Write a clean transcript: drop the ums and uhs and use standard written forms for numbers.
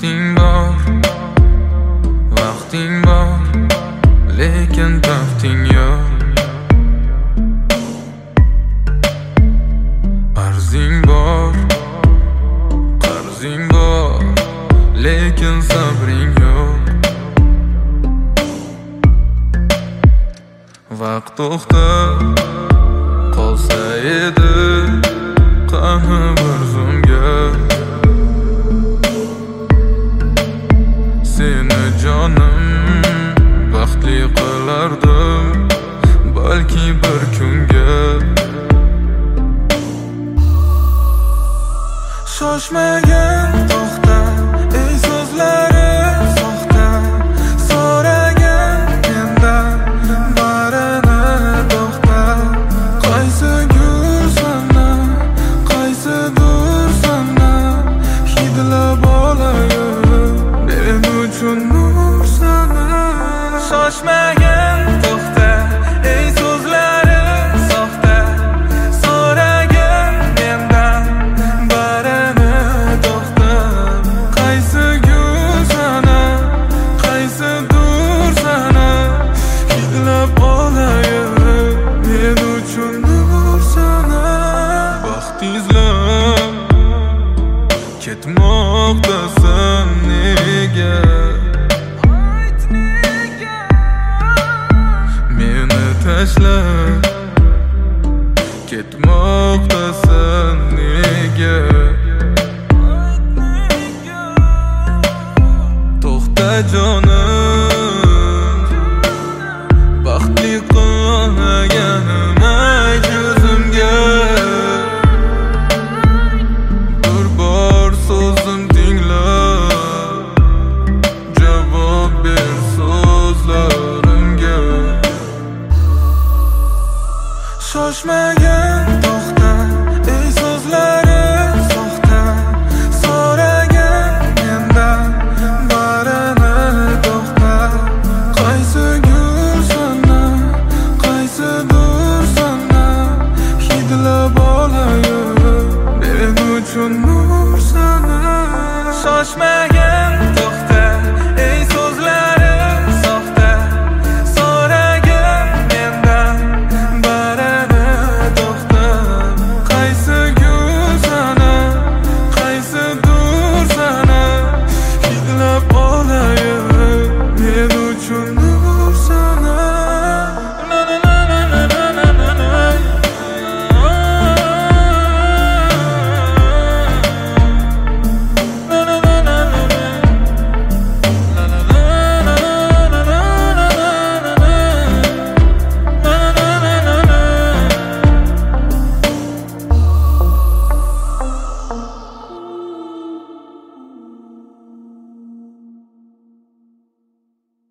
Vaqting bor, lekin baxting yo'q. Arzing bor, qarzing bor, lekin sabring yo'q. Vaqt to'xtab qolsa edi qani bir zumga, seni jonim baxtli qilardim balki bir kunga. Shoshmagin, to'xta, ey so'zlari soxta, so'ragin mendan barini to'xta. Qaysi gul sana, qaysidir sana hidlab olayin, men uchun nur sana. Shoshmagin, to'xta, ey so'zlari soxta, so'ragin mendan barini to'xta. Qaysi gul sana, qaysidir sana hidlab olayin, men uchun nur sana. Baxt izlab ketmoqdasan nega? Meni tashlab ketmoqdasan nega? To'xta jonim, baxtli qilganim ayt yuzimga. Bir bor so'zim tingla, javob ber so'zlarimga. Shoshmagin, to'xta, ey so'zlari soxta, so'ragin mendan barini to'xta. Qaysi gul sana, qaysidir sana hidlab olayin, men uchun nur sana. Shoshmagin.